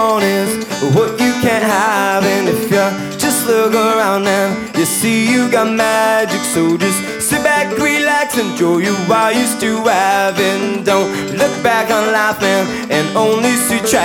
want is what you can't have. And if you just look around now, you see you got magic. So just sit back, relax, enjoy you while you still have it. Don't look back on life, man, and only see